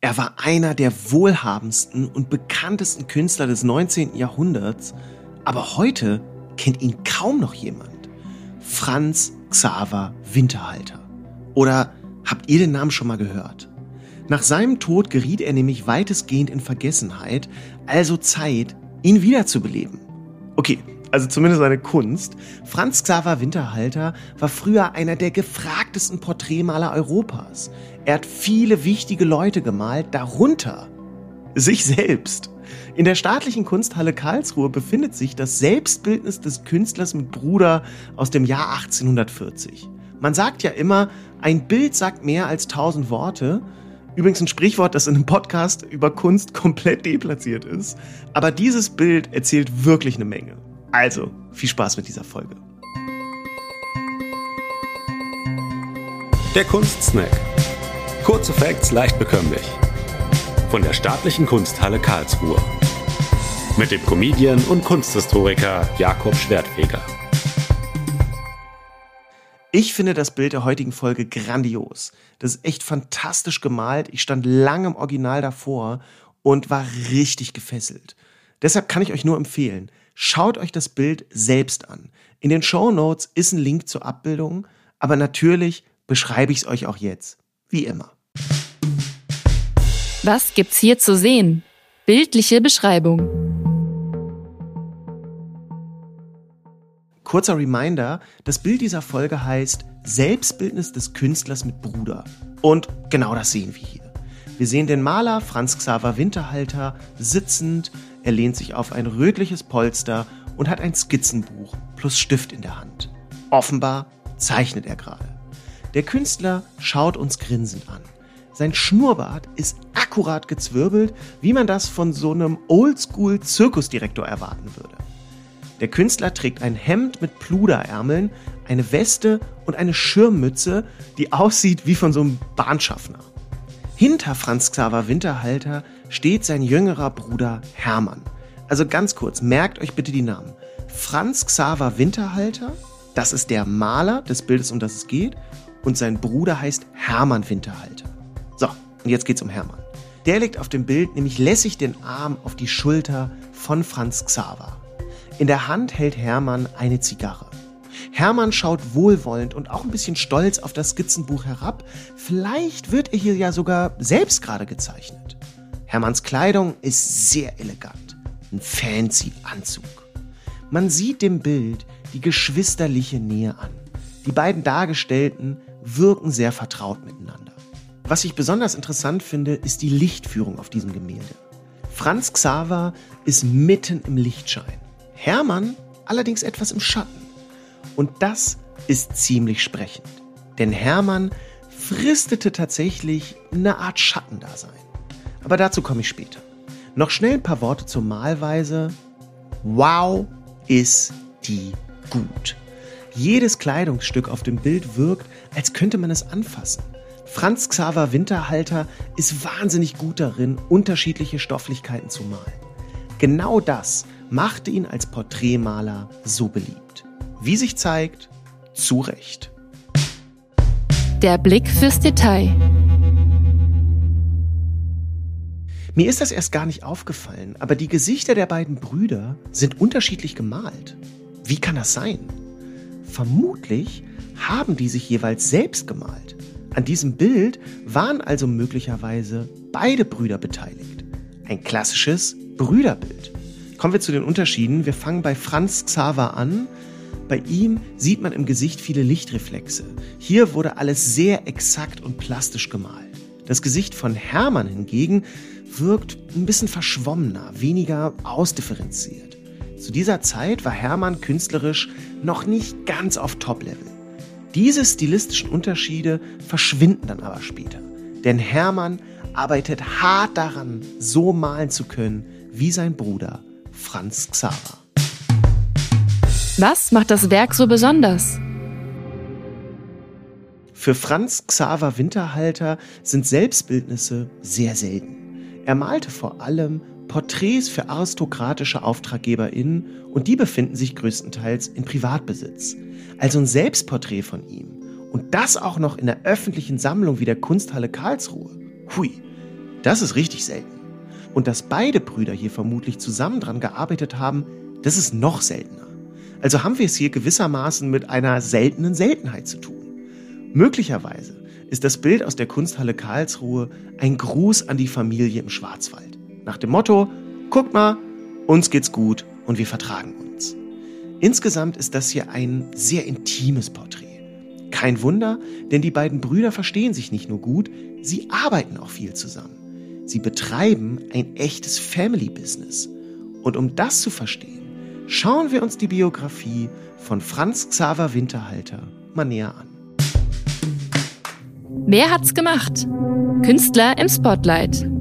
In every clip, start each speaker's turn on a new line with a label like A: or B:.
A: Er war einer der wohlhabendsten und bekanntesten Künstler des 19. Jahrhunderts, aber heute kennt ihn kaum noch jemand. Franz Xaver Winterhalter. Oder habt ihr den Namen schon mal gehört? Nach seinem Tod geriet er nämlich weitestgehend in Vergessenheit, also Zeit, ihn wiederzubeleben. Okay, also zumindest seine Kunst. Franz Xaver Winterhalter war früher einer der gefragtesten Porträtmaler Europas. Er hat viele wichtige Leute gemalt, darunter sich selbst. In der Staatlichen Kunsthalle Karlsruhe befindet sich das Selbstbildnis des Künstlers mit Bruder aus dem Jahr 1840. Man sagt ja immer, ein Bild sagt mehr als 1000 Worte. Übrigens ein Sprichwort, das in einem Podcast über Kunst komplett deplatziert ist. Aber dieses Bild erzählt wirklich eine Menge. Also, viel Spaß mit dieser Folge.
B: Der Kunstsnack. Kurze Facts leicht bekömmlich. Von der Staatlichen Kunsthalle Karlsruhe. Mit dem Comedian und Kunsthistoriker Jakob Schwertfeger.
A: Ich finde das Bild der heutigen Folge grandios. Das ist echt fantastisch gemalt. Ich stand lange im Original davor und war richtig gefesselt. Deshalb kann ich euch nur empfehlen, schaut euch das Bild selbst an. In den Shownotes ist ein Link zur Abbildung, aber natürlich beschreibe ich es euch auch jetzt, wie immer.
C: Was gibt's hier zu sehen? Bildliche Beschreibung.
A: Kurzer Reminder, das Bild dieser Folge heißt Selbstbildnis des Künstlers mit Bruder. Und genau das sehen wir hier. Wir sehen den Maler Franz Xaver Winterhalter sitzend, er lehnt sich auf ein rötliches Polster und hat ein Skizzenbuch plus Stift in der Hand. Offenbar zeichnet er gerade. Der Künstler schaut uns grinsend an. Sein Schnurrbart ist akkurat gezwirbelt, wie man das von so einem Oldschool-Zirkusdirektor erwarten würde. Der Künstler trägt ein Hemd mit Pluderärmeln, eine Weste und eine Schirmmütze, die aussieht wie von so einem Bahnschaffner. Hinter Franz Xaver Winterhalter steht sein jüngerer Bruder Hermann. Also ganz kurz, merkt euch bitte die Namen. Franz Xaver Winterhalter, das ist der Maler des Bildes, um das es geht, und sein Bruder heißt Hermann Winterhalter. So, und jetzt geht's um Hermann. Der legt auf dem Bild nämlich lässig den Arm auf die Schulter von Franz Xaver. In der Hand hält Hermann eine Zigarre. Hermann schaut wohlwollend und auch ein bisschen stolz auf das Skizzenbuch herab. Vielleicht wird er hier ja sogar selbst gerade gezeichnet. Hermanns Kleidung ist sehr elegant. Ein fancy Anzug. Man sieht dem Bild die geschwisterliche Nähe an. Die beiden Dargestellten wirken sehr vertraut miteinander. Was ich besonders interessant finde, ist die Lichtführung auf diesem Gemälde. Franz Xaver ist mitten im Lichtschein. Hermann allerdings etwas im Schatten. Und das ist ziemlich sprechend. Denn Hermann fristete tatsächlich eine Art Schattendasein. Aber dazu komme ich später. Noch schnell ein paar Worte zur Malweise. Wow, ist die gut. Jedes Kleidungsstück auf dem Bild wirkt, als könnte man es anfassen. Franz Xaver Winterhalter ist wahnsinnig gut darin, unterschiedliche Stofflichkeiten zu malen. Genau das machte ihn als Porträtmaler so beliebt. Wie sich zeigt, zu Recht.
C: Der Blick fürs Detail.
A: Mir ist das erst gar nicht aufgefallen, aber die Gesichter der beiden Brüder sind unterschiedlich gemalt. Wie kann das sein? Vermutlich haben die sich jeweils selbst gemalt. An diesem Bild waren also möglicherweise beide Brüder beteiligt. Ein klassisches Brüderbild. Kommen wir zu den Unterschieden. Wir fangen bei Franz Xaver an. Bei ihm sieht man im Gesicht viele Lichtreflexe. Hier wurde alles sehr exakt und plastisch gemalt. Das Gesicht von Hermann hingegen wirkt ein bisschen verschwommener, weniger ausdifferenziert. Zu dieser Zeit war Hermann künstlerisch noch nicht ganz auf Top-Level. Diese stilistischen Unterschiede verschwinden dann aber später. Denn Hermann arbeitet hart daran, so malen zu können wie sein Bruder Franz Xaver.
C: Was macht das Werk so besonders?
A: Für Franz Xaver Winterhalter sind Selbstbildnisse sehr selten. Er malte vor allem Porträts für aristokratische AuftraggeberInnen und die befinden sich größtenteils in Privatbesitz. Also ein Selbstporträt von ihm. Und das auch noch in der öffentlichen Sammlung wie der Kunsthalle Karlsruhe. Hui, Das ist richtig selten. Und dass beide Brüder hier vermutlich zusammen dran gearbeitet haben, das ist noch seltener. Also haben wir es hier gewissermaßen mit einer seltenen Seltenheit zu tun. Möglicherweise ist das Bild aus der Kunsthalle Karlsruhe ein Gruß an die Familie im Schwarzwald. Nach dem Motto, guckt mal, uns geht's gut und wir vertragen uns. Insgesamt ist das hier ein sehr intimes Porträt. Kein Wunder, denn die beiden Brüder verstehen sich nicht nur gut, sie arbeiten auch viel zusammen. Sie betreiben ein echtes Family-Business. Und um das zu verstehen, schauen wir uns die Biografie von Franz Xaver Winterhalter mal näher an.
C: Wer hat's gemacht? Künstler im Spotlight.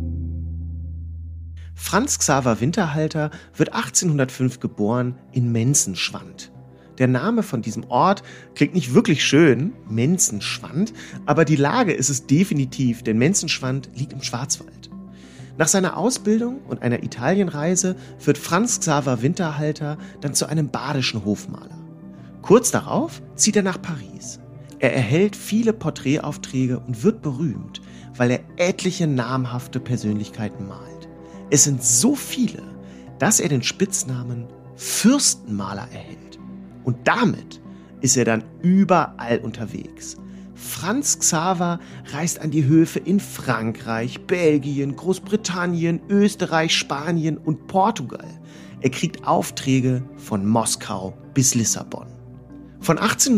A: Franz Xaver Winterhalter wird 1805 geboren in Menzenschwand. Der Name von diesem Ort klingt nicht wirklich schön, Menzenschwand, aber die Lage ist es definitiv, denn Menzenschwand liegt im Schwarzwald. Nach seiner Ausbildung und einer Italienreise wird Franz Xaver Winterhalter dann zu einem badischen Hofmaler. Kurz darauf zieht er nach Paris. Er erhält viele Porträtaufträge und wird berühmt, weil er etliche namhafte Persönlichkeiten malt. Es sind so viele, dass er den Spitznamen Fürstenmaler erhält. Und damit ist er dann überall unterwegs. Franz Xaver reist an die Höfe in Frankreich, Belgien, Großbritannien, Österreich, Spanien und Portugal. Er kriegt Aufträge von Moskau bis Lissabon. Von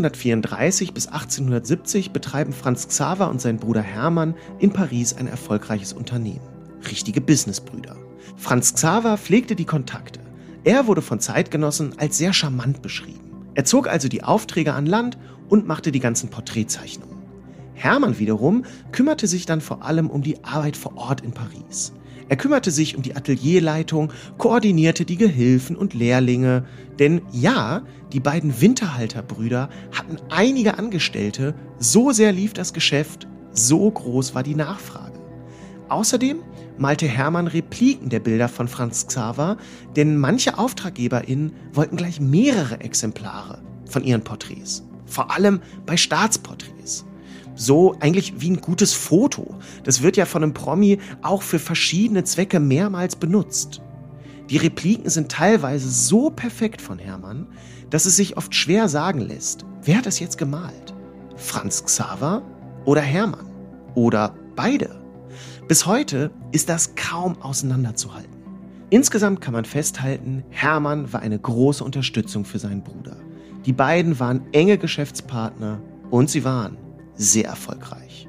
A: 1834 bis 1870 betreiben Franz Xaver und sein Bruder Hermann in Paris ein erfolgreiches Unternehmen. Richtige Businessbrüder. Franz Xaver pflegte die Kontakte. Er wurde von Zeitgenossen als sehr charmant beschrieben. Er zog also die Aufträge an Land und machte die ganzen Porträtzeichnungen. Hermann wiederum kümmerte sich dann vor allem um die Arbeit vor Ort in Paris. Er kümmerte sich um die Atelierleitung, koordinierte die Gehilfen und Lehrlinge, denn ja, die beiden Winterhalter-Brüder hatten einige Angestellte, so sehr lief das Geschäft, so groß war die Nachfrage. Außerdem malte Hermann Repliken der Bilder von Franz Xaver, denn manche AuftraggeberInnen wollten gleich mehrere Exemplare von ihren Porträts. Vor allem bei Staatsporträts. So eigentlich wie ein gutes Foto. Das wird ja von einem Promi auch für verschiedene Zwecke mehrmals benutzt. Die Repliken sind teilweise so perfekt von Hermann, dass es sich oft schwer sagen lässt, wer hat das jetzt gemalt? Franz Xaver oder Hermann? Oder beide? Bis heute ist das kaum auseinanderzuhalten. Insgesamt kann man festhalten, Hermann war eine große Unterstützung für seinen Bruder. Die beiden waren enge Geschäftspartner und sie waren sehr erfolgreich.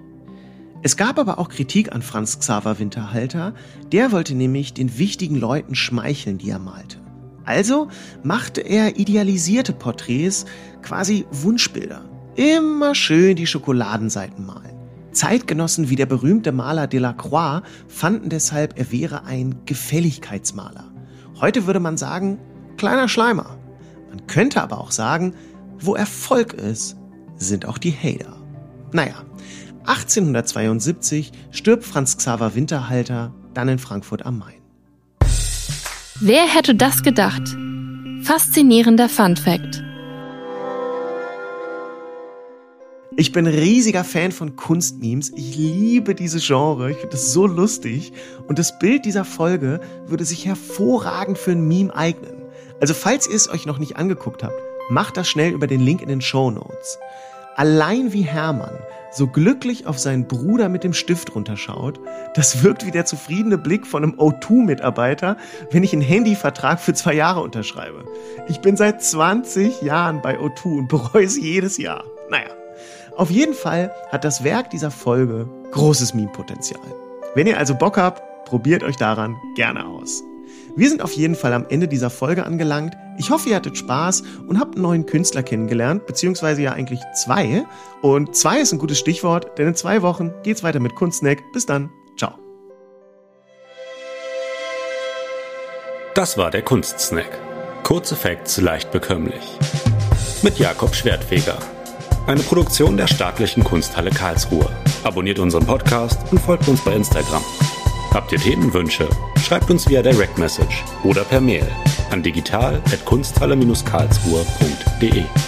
A: Es gab aber auch Kritik an Franz Xaver Winterhalter, der wollte nämlich den wichtigen Leuten schmeicheln, die er malte. Also machte er idealisierte Porträts, quasi Wunschbilder. Immer schön die Schokoladenseiten malen. Zeitgenossen wie der berühmte Maler Delacroix fanden deshalb, er wäre ein Gefälligkeitsmaler. Heute würde man sagen, kleiner Schleimer. Man könnte aber auch sagen, wo Erfolg ist, sind auch die Hater. Naja, 1872 stirbt Franz Xaver Winterhalter dann in Frankfurt am Main.
C: Wer hätte das gedacht? Faszinierender Funfact.
A: Ich bin riesiger Fan von Kunstmemes. Ich liebe dieses Genre. Ich finde das so lustig. Und das Bild dieser Folge würde sich hervorragend für ein Meme eignen. Also falls ihr es euch noch nicht angeguckt habt, macht das schnell über den Link in den Shownotes. Allein wie Hermann so glücklich auf seinen Bruder mit dem Stift runterschaut, das wirkt wie der zufriedene Blick von einem O2-Mitarbeiter, wenn ich einen Handyvertrag für 2 Jahre unterschreibe. Ich bin seit 20 Jahren bei O2 und bereue es jedes Jahr. Naja. Auf jeden Fall hat das Werk dieser Folge großes Meme-Potenzial. Wenn ihr also Bock habt, probiert euch daran gerne aus. Wir sind auf jeden Fall am Ende dieser Folge angelangt. Ich hoffe, ihr hattet Spaß und habt einen neuen Künstler kennengelernt, beziehungsweise ja eigentlich 2. Und 2 ist ein gutes Stichwort, denn in 2 Wochen geht's weiter mit Kunstsnack. Bis dann. Ciao.
B: Das war der Kunstsnack. Kurze Facts leicht bekömmlich. Mit Jakob Schwertfeger. Eine Produktion der Staatlichen Kunsthalle Karlsruhe. Abonniert unseren Podcast und folgt uns bei Instagram. Habt ihr Themenwünsche? Schreibt uns via Direct Message oder per Mail an digital@kunsthalle-karlsruhe.de.